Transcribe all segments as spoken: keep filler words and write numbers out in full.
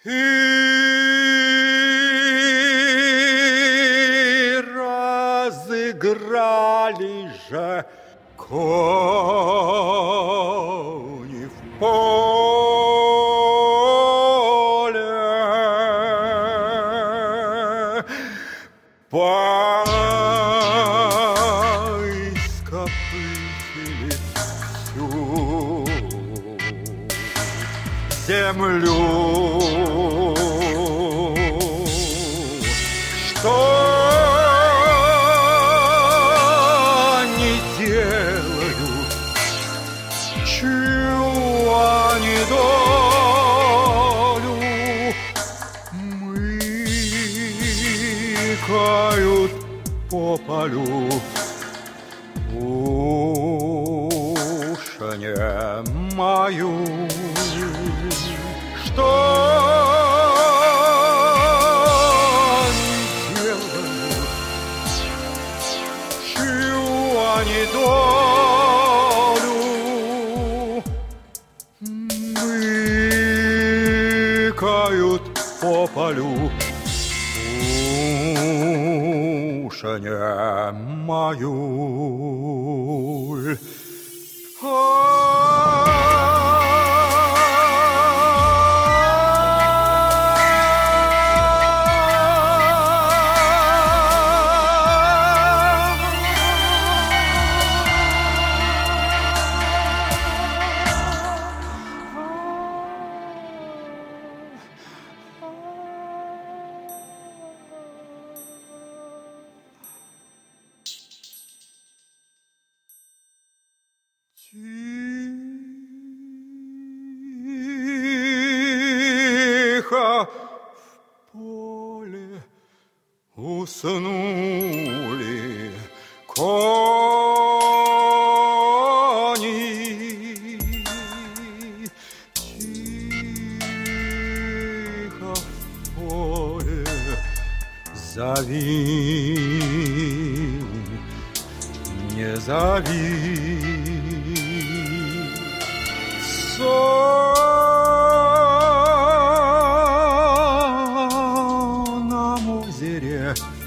И разыграли же кони в поле. Поископытили всю землю, что они делают, чью они долю мыкают по полю. Уж не мою, что они делают, чью они долю мыкают по полю. Уж не мою. Тихо в поле уснули кони. Тихо в поле зови, не зови. Сонном озере,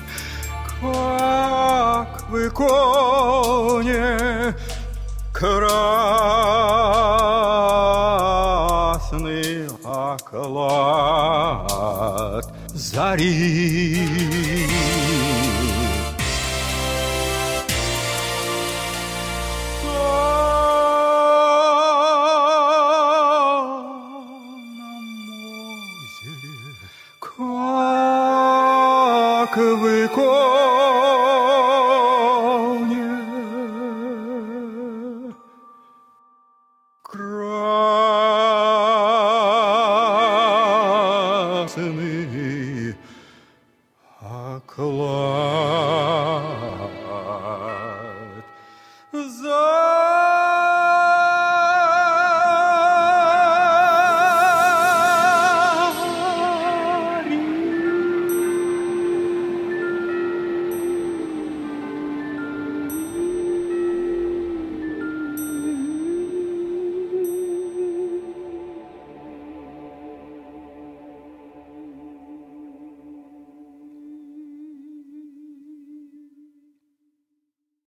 как в иконе, красный оклад зари. Как в иконе, красный оклад